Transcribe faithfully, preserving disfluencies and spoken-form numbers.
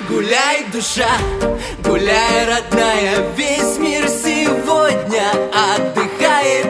Гуляй, душа, гуляй, родная, весь мир сегодня отдыхает.